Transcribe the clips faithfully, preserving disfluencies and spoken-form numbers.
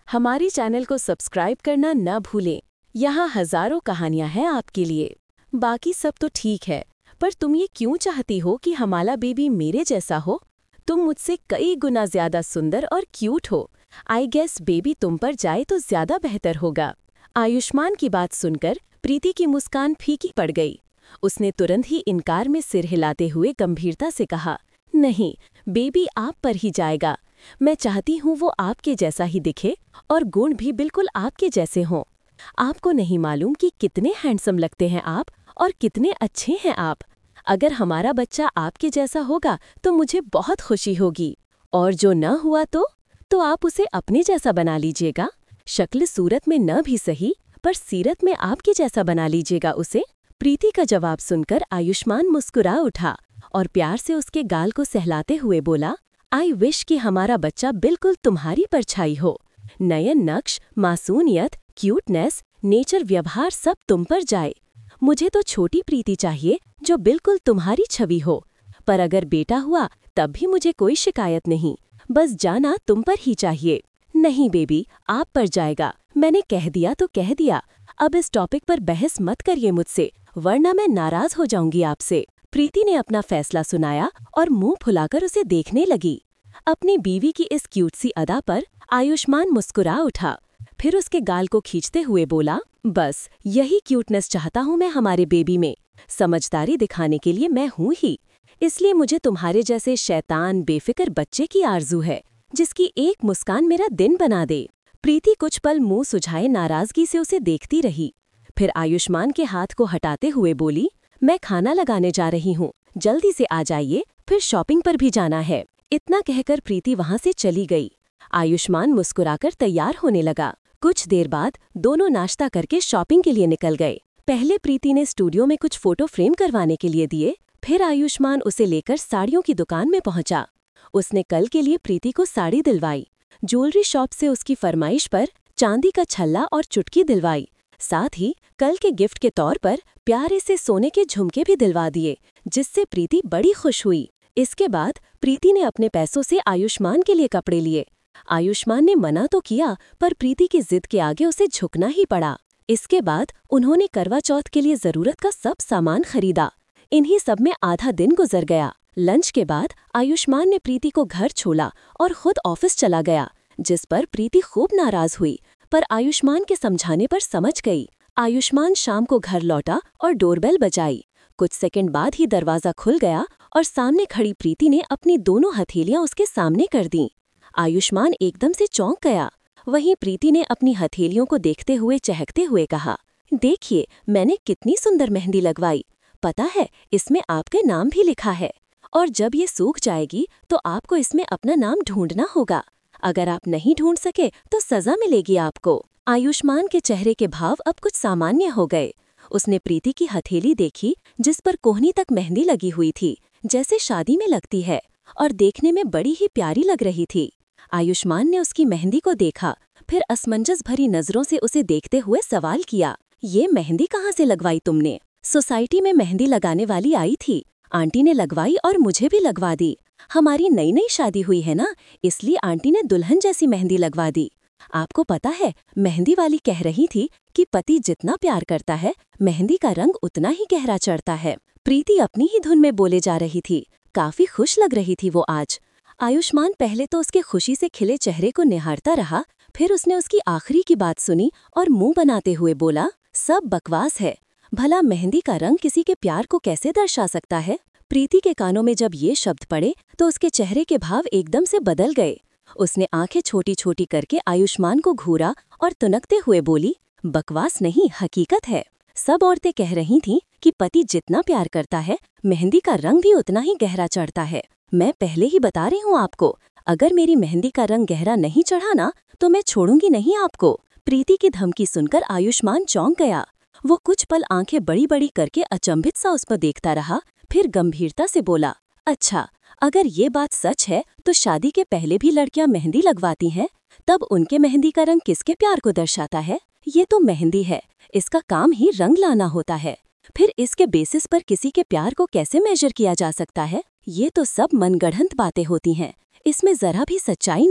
हमारी चैनल को सब्सक्राइब करना न भूलें। यहाँ हजारों कहानियाँ हैं आपके लिए। बाकी सब तो ठीक है, पर तुम ये क्यों चाहती हो कि हमारा बेबी मेरे जैसा हो? तुम मुझसे कई गुना ज्यादा सुंदर और क्यूट हो। आई गेस बेबी तुम पर जाए तो ज्यादा बेहतर होगा। आयुष्मान की बात सुनकर प्रीति की मुस्कान फीकी पड़ गई। उसने तुरंत ही इनकार में सिर हिलाते हुए गंभीरता से कहा, नहीं, बेबी आप पर ही जाएगा। मैं चाहती हूँ वो आपके जैसा ही दिखे और गुण भी बिल्कुल आपके जैसे हों। आपको नहीं मालूम कि कितने हैंडसम लगते हैं आप और कितने अच्छे हैं आप। अगर हमारा बच्चा आपके जैसा होगा तो मुझे बहुत खुशी होगी, और जो न हुआ तो तो आप उसे अपने जैसा बना लीजिएगा। शक्ल सूरत में न भी सही, पर सीरत में आपके जैसा बना लीजिएगा उसे। प्रीति का जवाब सुनकर आयुष्मान मुस्कुरा उठा और प्यार से उसके गाल को सहलाते हुए बोला, आई विश कि हमारा बच्चा बिल्कुल तुम्हारी परछाई हो। नयन नक्श, मासूमियत, क्यूटनेस, नेचर, व्यवहार सब तुम पर जाए। मुझे तो छोटी प्रीति चाहिए जो बिल्कुल तुम्हारी छवि हो। पर अगर बेटा हुआ तब भी मुझे कोई शिकायत नहीं, बस जाना तुम पर ही चाहिए। नहीं बेबी, आप पर जाएगा। मैंने कह दिया तो कह दिया। अब इस टॉपिक पर बहस मत करिए मुझसे, वरना मैं नाराज हो जाऊंगी आपसे। प्रीति ने अपना फैसला सुनाया और मुंह फुलाकर उसे देखने लगी। अपनी बीवी की इस क्यूट सी अदा पर आयुष्मान मुस्कुरा उठा, फिर उसके गाल को खींचते हुए बोला, बस यही क्यूटनेस चाहता हूँ मैं हमारे बेबी में। समझदारी दिखाने के लिए मैं हूँ ही, इसलिए मुझे तुम्हारे जैसे शैतान बेफिक्र बच्चे की आरजू है, जिसकी एक मुस्कान मेरा दिन बना दे। प्रीति कुछ पल मुंह सुझाए नाराजगी से उसे देखती रही, फिर आयुष्मान के हाथ को हटाते हुए बोली, मैं खाना लगाने जा रही हूँ, जल्दी से आ जाइए, फिर शॉपिंग पर भी जाना है। इतना कहकर प्रीति वहां से चली गई। आयुष्मान मुस्कुराकर तैयार होने लगा। कुछ देर बाद दोनों नाश्ता करके शॉपिंग के लिए निकल गए। पहले प्रीति ने स्टूडियो में कुछ फोटो फ्रेम करवाने के लिए दिए, फिर आयुष्मान उसे लेकर साड़ियों की दुकान में पहुंचा। उसने कल के लिए प्रीति को साड़ी दिलवाई। ज्वेलरी शॉप से उसकी फरमाइश पर चांदी का छल्ला और चुटकी दिलवाई। साथ ही कल के गिफ्ट के तौर पर प्यारे से सोने के झुमके भी दिलवा दिए, जिससे प्रीति बड़ी खुश हुई। इसके बाद प्रीति ने अपने पैसों से आयुष्मान के लिए कपड़े लिए। आयुष्मान ने मना तो किया, पर प्रीति की जिद के आगे उसे झुकना ही पड़ा। इसके बाद उन्होंने करवा चौथ के लिए जरूरत का सब सामान खरीदा। इन्हीं सब में आधा दिन गुजर गया। लंच के बाद आयुष्मान ने प्रीति को घर छोड़ा और खुद ऑफिस चला गया, जिस पर प्रीति खूब नाराज हुई, पर आयुष्मान के समझाने पर समझ गई। आयुष्मान शाम को घर लौटा और डोरबेल बजाई। कुछ सेकंड बाद ही दरवाजा खुल गया और सामने खड़ी प्रीति ने अपनी दोनों हथेलियां उसके सामने कर दीं। आयुष्मान एकदम से चौंक गया। वहीं प्रीति ने अपनी हथेलियों को देखते हुए चहकते हुए कहा, देखिए मैंने कितनी सुंदर मेहंदी लगवाई। पता है, इसमें आपके नाम भी लिखा है, और जब ये सूख जाएगी तो आपको इसमें अपना नाम ढूंढना होगा। अगर आप नहीं ढूंढ सके तो सजा मिलेगी आपको। आयुष्मान के चेहरे के भाव अब कुछ सामान्य हो गए। उसने प्रीति की हथेली देखी, जिस पर कोहनी तक मेहंदी लगी हुई थी, जैसे शादी में लगती है, और देखने में बड़ी ही प्यारी लग रही थी। आयुष्मान ने उसकी मेहंदी को देखा, फिर असमंजस भरी नजरों से उसे देखते हुए सवाल किया, ये मेहंदी कहाँ से लगवाई तुमने? सोसाइटी में मेहंदी लगाने वाली आई थी, आंटी ने लगवाई और मुझे भी लगवा दी। हमारी नई नई शादी हुई है ना, इसलिए आंटी ने दुल्हन जैसी मेहंदी लगवा दी। आपको पता है, मेहंदी वाली कह रही थी कि पति जितना प्यार करता है, मेहंदी का रंग उतना ही गहरा चढ़ता है। प्रीति अपनी ही धुन में बोले जा रही थी। काफी खुश लग रही थी वो आज। आयुष्मान पहले तो उसके खुशी से खिले चेहरे को निहारता रहा, फिर उसने उसकी आखिरी की बात सुनी और मुंह बनाते हुए बोला, सब बकवास है। भला मेहंदी का रंग किसी के प्यार को कैसे दर्शा सकता है? प्रीति के कानों में जब ये शब्द पड़े तो उसके चेहरे के भाव एकदम से बदल गए। उसने आंखें छोटी छोटी करके आयुष्मान को घूरा और तुनकते हुए बोली, बकवास नहीं, हकीकत है। सब औरतें कह रही थीं कि पति जितना प्यार करता है, मेहंदी का रंग भी उतना ही गहरा चढ़ता है। मैं पहले ही बता रही हूँ आपको, अगर मेरी मेहंदी का रंग गहरा नहीं चढ़ा ना, तो मैं छोड़ूंगी नहीं आपको। प्रीति की धमकी सुनकर आयुष्मान चौंक गया। वो कुछ पल आंखें बड़ी बड़ी करके अचंभित सा उस पर देखता रहा, फिर गंभीरता से बोला, अच्छा, अगर ये बात सच है तो शादी के पहले भी लड़कियां मेहंदी लगवाती हैं, तब उनके मेहंदी का रंग किसके प्यार को दर्शाता है? ये तो मेहंदी है, इसका काम ही रंग लाना होता है। फिर इसके बेसिस पर किसी के प्यार को कैसे मेजर किया जा सकता है? ये तो सब मनगढ़ंत बातें होती हैं, इसमें जरा भी सच्चाई नहीं।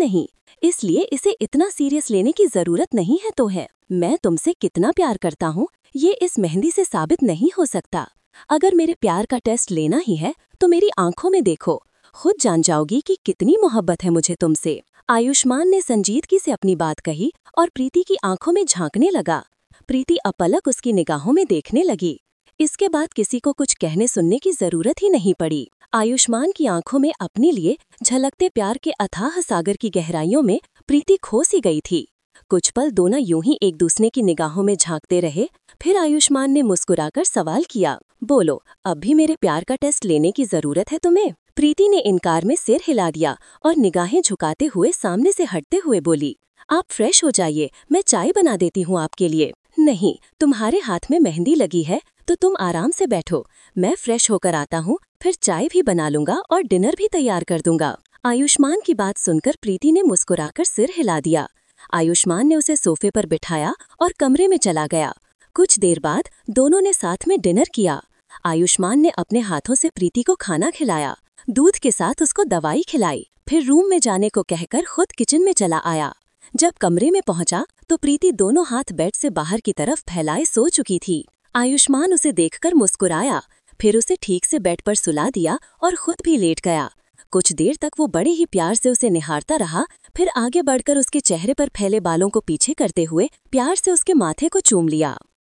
इसलिए इसे इतना सीरियस लेने की जरूरत नहीं है तो है। मैं तुमसे कितना प्यार करता हूँ ये इस मेहंदी से साबित नहीं हो सकता। अगर मेरे प्यार का टेस्ट लेना ही है तो मेरी आंखों में देखो, खुद जान जाओगी कि कितनी मोहब्बत है मुझे तुमसे। आयुष्मान ने संजीदगी से अपनी बात कही और प्रीति की आंखों में झांकने लगा। प्रीति अपलक उसकी निगाहों में देखने लगी। इसके बाद किसी को कुछ कहने सुनने की जरूरत ही नहीं पड़ी। आयुष्मान की आंखों में अपने लिए झलकते प्यार के अथाह सागर की गहराइयों में प्रीति खो सी गई थी। कुछ पल दोनों यूं ही एक दूसरे की निगाहों में झांकते रहे। फिर आयुष्मान ने मुस्कुराकर सवाल किया, बोलो, अब भी मेरे प्यार का टेस्ट लेने की जरूरत है तुम्हें? प्रीति ने इनकार में सिर हिला दिया और निगाहें झुकाते हुए सामने से हटते हुए बोली, आप फ्रेश हो जाइए, मैं चाय बना देती हूँ आपके लिए। नहीं, तुम्हारे हाथ में मेहंदी लगी है तो तुम आराम से बैठो, मैं फ्रेश होकर आता हूँ, फिर चाय भी बना लूंगा और डिनर भी तैयार कर दूंगा। आयुष्मान की बात सुनकर प्रीति ने मुस्कुराकर सिर हिला दिया। आयुष्मान ने उसे सोफे पर बिठाया और कमरे में चला गया। कुछ देर बाद दोनों ने साथ में डिनर किया। आयुष्मान ने अपने हाथों से प्रीति को खाना खिलाया, दूध के साथ उसको दवाई खिलाई, फिर रूम में जाने को कहकर खुद किचन में चला आया। जब कमरे में पहुंचा तो प्रीति दोनों हाथ बेड से बाहर की तरफ फैलाए सो चुकी थी। आयुष्मान उसे देखकर मुस्कुराया, फिर उसे ठीक से बेड पर सुला दिया और खुद भी लेट गया। कुछ देर तक वो बड़े ही प्यार से उसे निहारता रहा, फिर आगे बढ़कर उसके चेहरे पर फैले बालों को पीछे करते हुए प्यार से उसके माथे को चूम लिया।